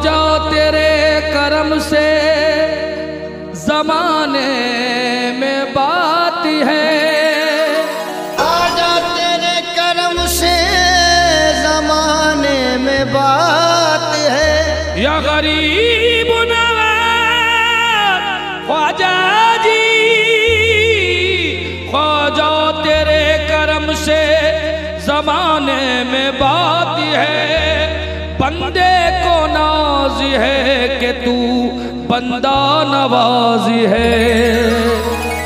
ख्वाजा तेरे करम से जमाने में बात है, ख्वाजा तेरे करम से जमाने में बात है। या गरीब नवाज ख्वाजा जी, ख्वाजा तेरे करम से जमाने में बात है। बंदे को नाज है कि तू बंदा नवाज है।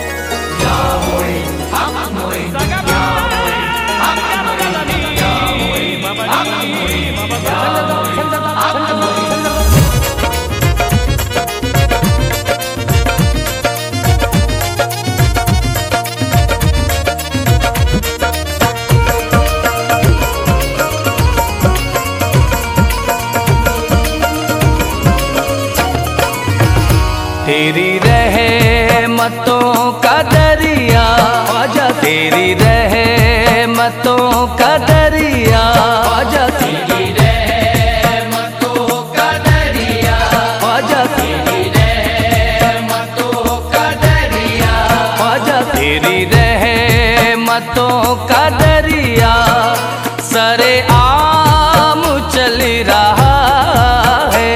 तेरी रहमतों का दरिया ख्वाजा, तेरी रहमतों का दरिया ख्वाजा, तेरी रहमतों का दरिया ख्वाजा, तेरी रहमतों का दरिया ख्वाजा, तेरी रहमतों का दरिया सरे आम चल रहा है।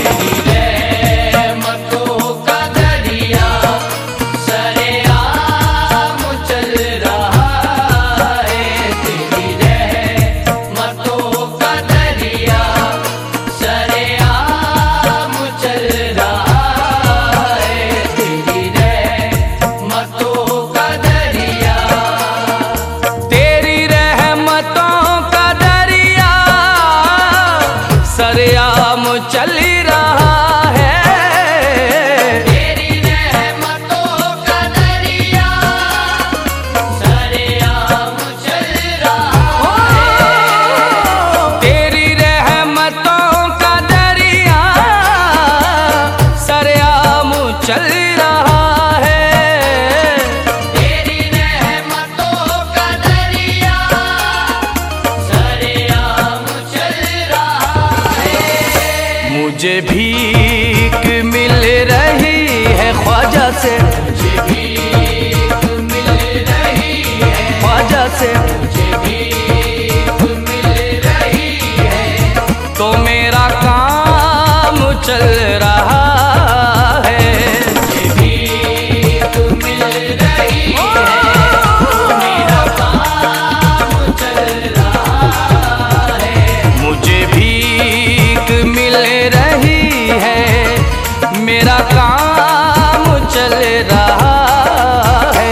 चल रहा है तेरी रहमतों का दरिया सरेआम चल रहा है। तेरी रहमतों का दरिया सरेआम चल रहा है। तेरी रहमतों का दरिया सरेआम चल रहा है। मुझे भीख मिल रही है ख्वाजा से, मुझे भीख मिल रही है ख्वाजा से, मुझे भीख मिल रही है। तो मेरा काम चल रहा है। मुझे भीख मिल रही है, तो मेरा काम चल रहा है। मुझे भीख मिल रही है, मेरा काम चल रहा है।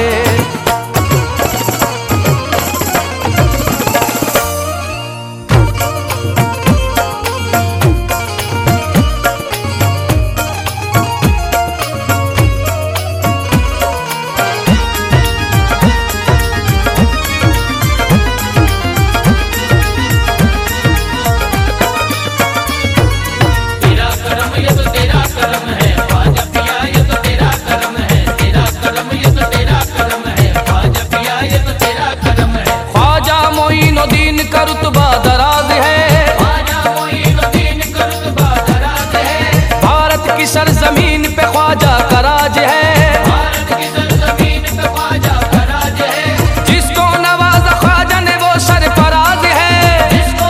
मोइनुद्दीन का रुतबा दराज है, भारत की सरजमीन पे ख्वाजा का राज है। जिसको नवाजा ख्वाजा ने वो सरफराज है,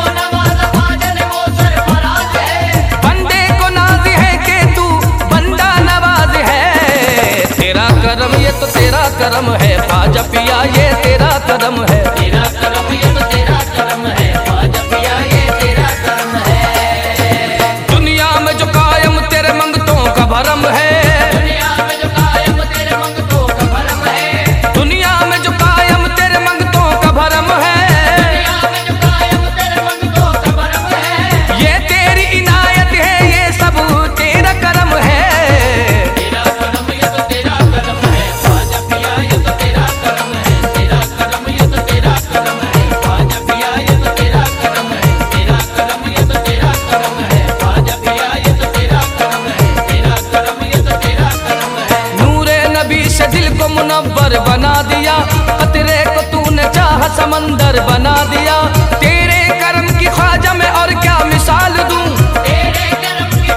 बंदे को नाज है कि तू बंदा नवाज है। तेरा करम ये तो तेरा करम है ख्वाजा पिया, ये तेरा करम है। तेरा करम ये तो तेरा करम है ख्वाजा पिया, ये तेरा करम है। दुनिया में जो कायम तेरे मंगतों का भरम है, दुनिया में जो कायम तेरे मंगतों का भरम है, दुनिया में जो कायम तेरे मंगतों का भरम है, दुनिया में जो कायम तेरे मंगतों का भरम है। ये तेरी इनायत है, ये सब तेरा करम है। तेरा करम ये तो तेरा करम है ख्वाजा पिया, ये तो तेरा करम है। तेरा करम ये तो तेरा करम है ख्वाजा पिया, ये तो तेरा करम है। तेरा करम ये तो तेरा करम है ख्वाजा पिया, ये तो तेरा करम है। तेरा करम ये तो तेरा करम है। नूरे नबी से दिल को मुनव्वर बना दिया, कतरे को तूने चाहा समंदर बना दिया। तेरे करम की ख्वाजा में और क्या मिसाल दूं, तेरे करम की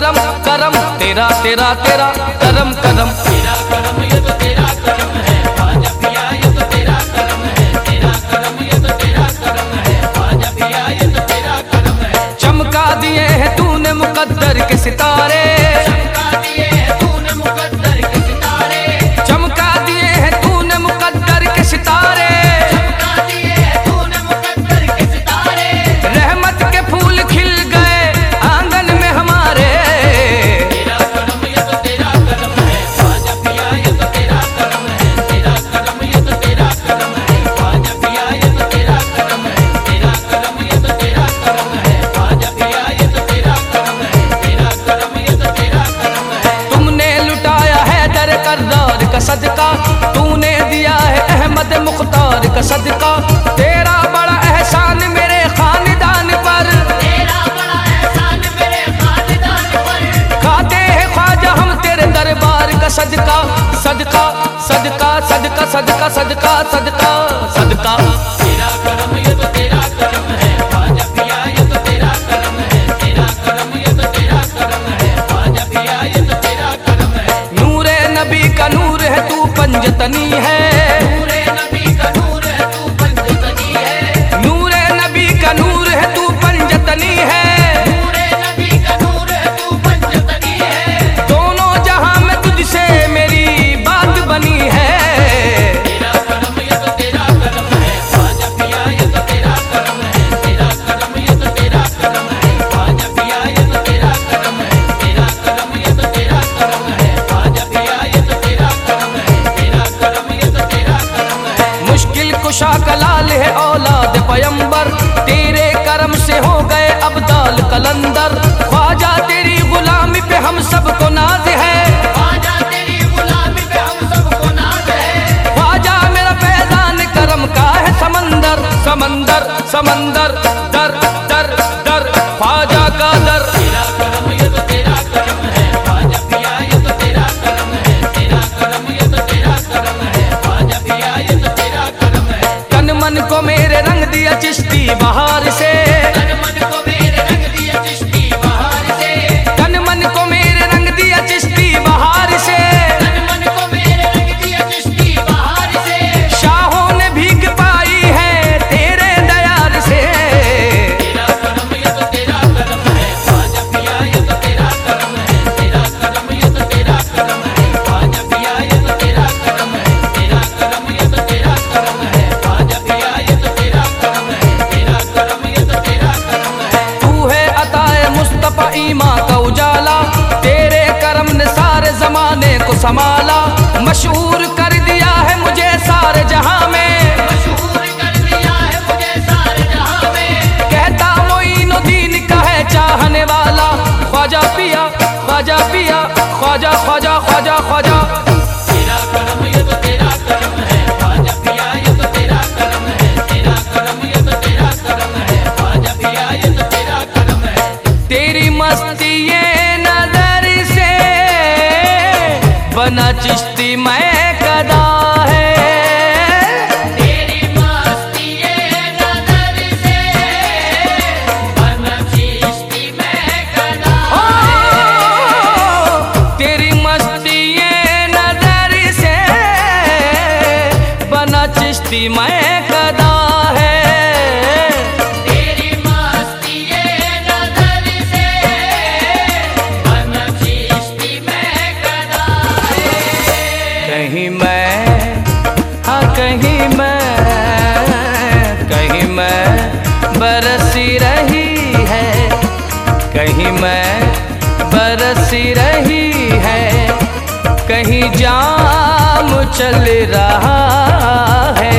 करम करम तेरा तेरा तेरा करम करम तेरा करम ये तो तेरा करम है ख्वाजा पिया ये तो तेरा करम है तेरा करम ये तो तेरा करम है ख्वाजा पिया ये तो तेरा करम है चमका दिए हैं तूने मुकद्दर के सितारे चमका दिए हैं तूने मुकद्दर के सितारे चमका दिए हैं तूने मुकद्दर के सितारे चमका दिए हैं तूने मुकद्दर के सितारे रहमत के फूल खिल गए आंगन में हमारे तेरा करम ये तो तेरा करम है ख्वाजा पिया ये तो तेरा करम है तेरा करम ये तो तेरा करम है ख्वाजा पिया ये तो तेरा करम है तेरा करम ये तो तेरा करम है ख्वाजा पिया ये तो तेरा करम है तेरा करम ये तो तेरा करम है तुमने लुटाया है दर करदार का सदका तूने दिया है अहमद मुख्तार का सदका तेरा बड़ा एहसान मेरे खानदान पर तेरा बड़ा एहसान मेरे खानदान पर खाते हैं ख्वाजा हम तेरे दरबार का सदका सदका सदका सदका सदका सदका सदका सदका तेरा करम ये तो तेरा करम है ख्वाजा पिया ये तो तेरा करम है तेरा करम ये तो तेरा करम है ख्वाजा पिया ये तो तेरा करम है नूरे नबी का नूर है तू पंजतनी है नूरे नबी का नूर है तू पंजतनी है नूरे नबी का नूर है तू पंजतनी है नूरे नबी का नूर है तू पंजतनी है दोनों जहां में तुझसे मेरी बात बनी है तेरा करम ये तो तेरा करम है ख्वाजा पिया ये तो तेरा करम है तेरा करम ये तो तेरा करम है ख्वाजा पिया ये तो तेरा करम है तेरा करम ये तो तेरा करम है ख्वाजा पिया ये तो तेरा करम है तेरा करम ये तो तेरा करम है मुश्किल कुशा कलाल है औलाद पैगंबर तेरे करम से हो गए अब्दाल कलंदर ख्वाजा तेरी गुलामी पे हम सबको नाज है ख्वाजा तेरी गुलामी पे हम सबको नाज है ख्वाजा मेरा फैजान करम का है समंदर समंदर समंदर दर दर दर ख्वाजा का दर तेरा करम ये तो तेरा करम है ख्वाजा पिया ये तो तेरा करम है तेरा करम ये तो तेरा करम है ख्वाजा पिया ये तो तेरा करम है तन मन को मेरे रंग दिया चिश्ती बहार से तन मन को मेरे रंग दिया चिश्ती बहार से तन मन को मेरे रंग दिया चिश्ती बहार से तन मन को मेरे रंग दिया चिश्ती बहार से शाहों ने भीग पाई है तेरे दयार से तेरा करम ये तो तेरा करम है ख्वाजा पिया ये तो तेरा करम है तेरा करम ये तो तेरा करम है ख्वाजा पिया ये तो तेरा करम है तेरा करम ये तो तेरा करम है ख्वाजा पिया ये तो तेरा करम है तेरा करम ये तो तेरा करम है तू है अताए मुस्तफा ईमा का उजाला तेरे करम ने सारे जमाने को संभाला मशहूर कर दिया है मुझे सारे जहां में मशहूर कर दिया है मुझे सारे जहां में कहता मोइनुद्दीन का है चाहने वाला ख्वाजा पिया ख्वाजा पिया ख्वाजा ख्वाजा ख्वाजा ख्वाजा तेरा करम ये तो तेरा करम है ख्वाजा पिया ये तो तेरा करम है तेरा करम ये तो तेरा करम है ख्वाजा पिया ये तो तेरा करम है तेरी मस्ती ये नजर से बना चिश्ती मैं कदा है तेरी मस्ती ये नजर से बना चिश्ती मैं कदा तेरी मस्ती ये नजर से बना चिश्ती मैं कदा है तेरी मस्ती ये नजर से बना चिश्ती मैं कदा है कहीं मैं हाँ कहीं मैं बरसी रही है कहीं मैं बरसी रही है कहीं जाम चल रहा है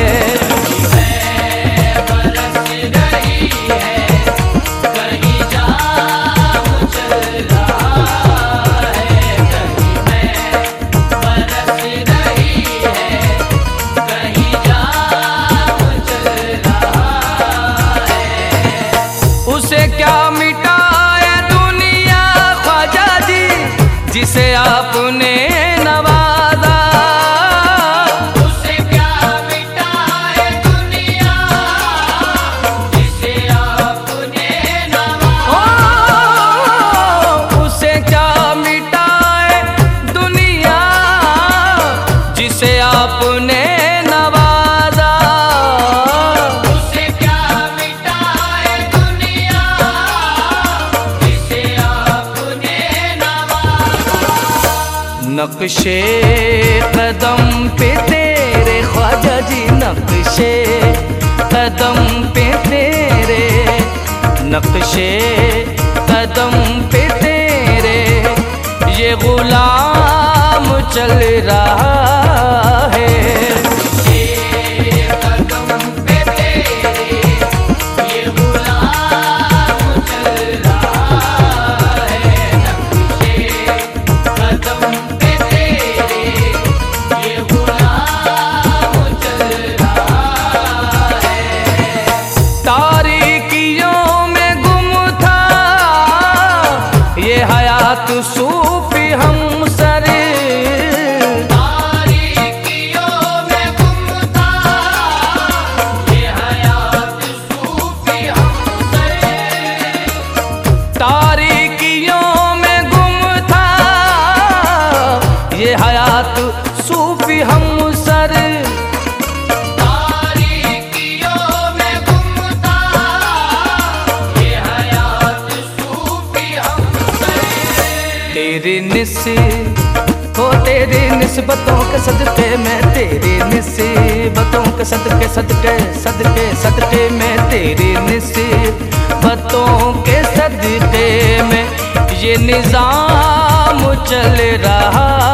उसे क्या मिटाए दुनिया ख्वाजा जी जिसे आपने नवाजा उसे क्या मिटाए दुनिया जिसे आपने नवाजा उसे क्या नक्शे कदम पे तेरे ख्वाजा जी, नक्शे कदम पे तेरे, नक्शे कदम पे तेरे ये गुलाम चल रहा है। सूफी हम सर, तारीकियों में गुम था ये हयात सूफी हम सर, तारीकियों में गुम था ये हयात सूफी हम सर, तारीकियों में गुम था ये हयात सूफी हम सर। तेरी निस्बतों के सदके में, तेरी निस्बतों के सदके सदके सदके सदके में, तेरी निस्बतों के सदके में ये निजाम चल रहा